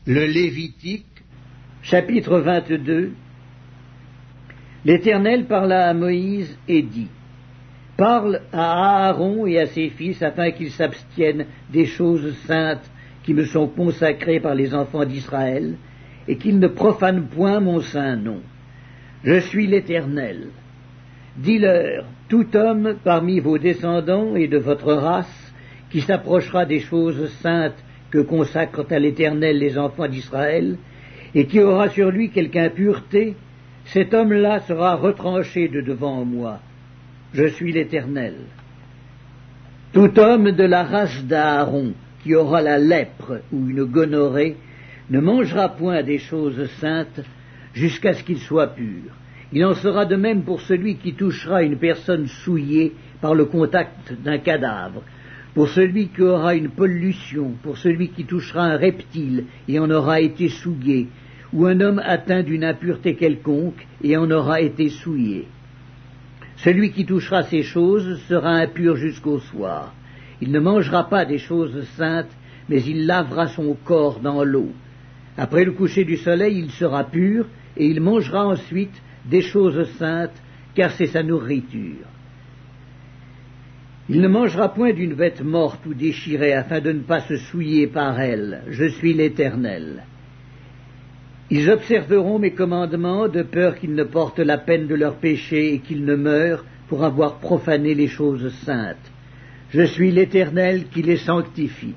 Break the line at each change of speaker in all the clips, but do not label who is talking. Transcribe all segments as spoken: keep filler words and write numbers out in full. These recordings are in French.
Le Lévitique, chapitre vingt-deux. L'Éternel parla à Moïse et dit: Parle à Aaron et à ses fils afin qu'ils s'abstiennent des choses saintes qui me sont consacrées par les enfants d'Israël, et qu'ils ne profanent point mon saint nom. Je suis l'Éternel. Dis-leur: tout homme parmi vos descendants et de votre race qui s'approchera des choses saintes que consacrent à l'Éternel les enfants d'Israël, et qui aura sur lui quelque impureté, cet homme-là sera retranché de devant moi. Je suis l'Éternel. Tout homme de la race d'Aaron qui aura la lèpre ou une gonorrhée ne mangera point des choses saintes jusqu'à ce qu'il soit pur. Il en sera de même pour celui qui touchera une personne souillée par le contact d'un cadavre, pour celui qui aura une pollution, pour celui qui touchera un reptile et en aura été souillé, ou un homme atteint d'une impureté quelconque et en aura été souillé. Celui qui touchera ces choses sera impur jusqu'au soir. Il ne mangera pas des choses saintes, mais il lavera son corps dans l'eau. Après le coucher du soleil, il sera pur, et il mangera ensuite des choses saintes, car c'est sa nourriture. Il ne mangera point d'une bête morte ou déchirée, afin de ne pas se souiller par elle. Je suis l'Éternel. Ils observeront mes commandements, de peur qu'ils ne portent la peine de leur péché et qu'ils ne meurent pour avoir profané les choses saintes. Je suis l'Éternel qui les sanctifie.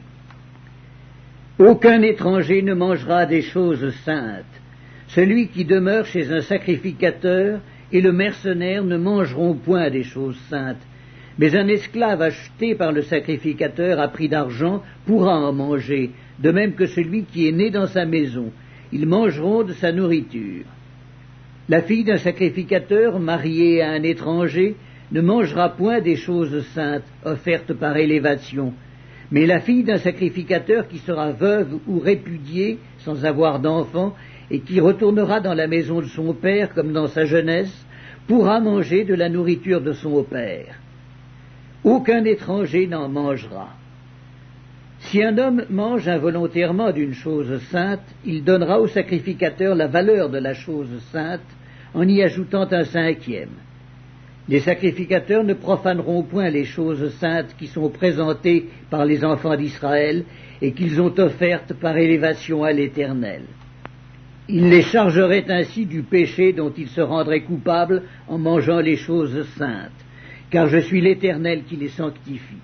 Aucun étranger ne mangera des choses saintes. Celui qui demeure chez un sacrificateur et le mercenaire ne mangeront point des choses saintes. Mais un esclave acheté par le sacrificateur à prix d'argent pourra en manger, de même que celui qui est né dans sa maison. Ils mangeront de sa nourriture. La fille d'un sacrificateur mariée à un étranger ne mangera point des choses saintes offertes par élévation. Mais la fille d'un sacrificateur qui sera veuve ou répudiée sans avoir d'enfant et qui retournera dans la maison de son père comme dans sa jeunesse pourra manger de la nourriture de son père. Aucun étranger n'en mangera. Si un homme mange involontairement d'une chose sainte, il donnera au sacrificateur la valeur de la chose sainte en y ajoutant un cinquième. Les sacrificateurs ne profaneront point les choses saintes qui sont présentées par les enfants d'Israël et qu'ils ont offertes par élévation à l'Éternel. Ils les chargeraient ainsi du péché dont ils se rendraient coupables en mangeant les choses saintes, car je suis l'Éternel qui les sanctifie.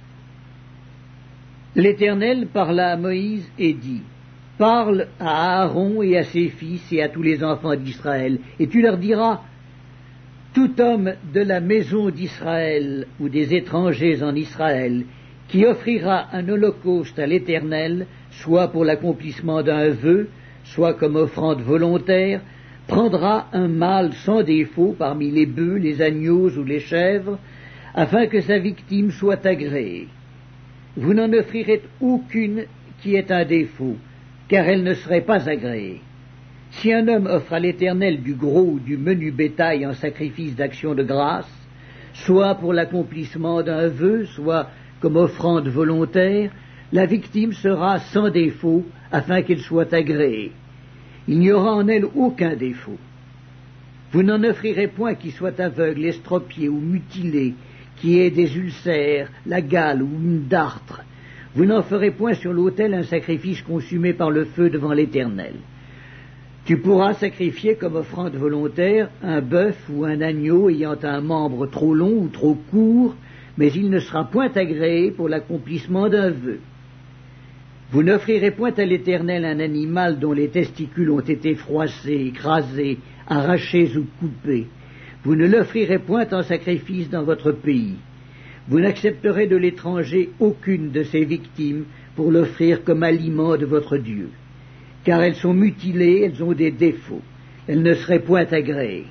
L'Éternel parla à Moïse et dit: Parle à Aaron et à ses fils et à tous les enfants d'Israël, et tu leur diras: tout homme de la maison d'Israël ou des étrangers en Israël qui offrira un holocauste à l'Éternel, soit pour l'accomplissement d'un vœu, soit comme offrande volontaire, prendra un mâle sans défaut parmi les bœufs, les agneaux ou les chèvres, afin que sa victime soit agréée. Vous n'en offrirez aucune qui ait un défaut, car elle ne serait pas agréée. Si un homme offre à l'Éternel du gros ou du menu bétail en sacrifice d'action de grâce, soit pour l'accomplissement d'un vœu, soit comme offrande volontaire, la victime sera sans défaut, afin qu'elle soit agréée. Il n'y aura en elle aucun défaut. Vous n'en offrirez point qui soit aveugle, estropié ou mutilé, qui ait des ulcères, la gale ou une dartre. Vous n'en ferez point sur l'autel un sacrifice consumé par le feu devant l'Éternel. Tu pourras sacrifier comme offrande volontaire un bœuf ou un agneau ayant un membre trop long ou trop court, mais il ne sera point agréé pour l'accomplissement d'un vœu. Vous n'offrirez point à l'Éternel un animal dont les testicules ont été froissés, écrasés, arrachés ou coupés. Vous ne l'offrirez point en sacrifice dans votre pays. Vous n'accepterez de l'étranger aucune de ses victimes pour l'offrir comme aliment de votre Dieu. Car elles sont mutilées, elles ont des défauts. Elles ne seraient point agréées.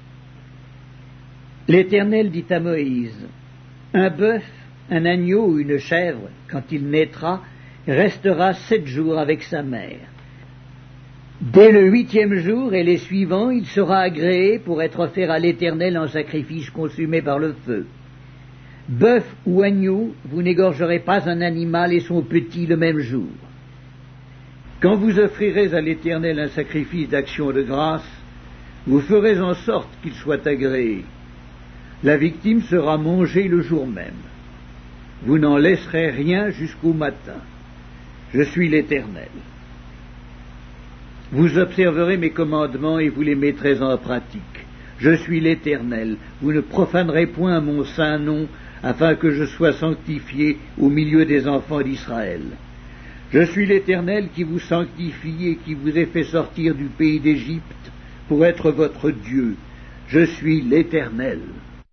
L'Éternel dit à Moïse: un bœuf, un agneau ou une chèvre, quand il naîtra, restera sept jours avec sa mère. Dès le huitième jour et les suivants, il sera agréé pour être offert à l'Éternel en sacrifice consumé par le feu. Bœuf ou agneau, vous n'égorgerez pas un animal et son petit le même jour. Quand vous offrirez à l'Éternel un sacrifice d'action de grâce, vous ferez en sorte qu'il soit agréé. La victime sera mangée le jour même. Vous n'en laisserez rien jusqu'au matin. Je suis l'Éternel. Vous observerez mes commandements et vous les mettrez en pratique. Je suis l'Éternel. Vous ne profanerez point mon saint nom, afin que je sois sanctifié au milieu des enfants d'Israël. Je suis l'Éternel qui vous sanctifie et qui vous ai fait sortir du pays d'Égypte pour être votre Dieu. Je suis l'Éternel.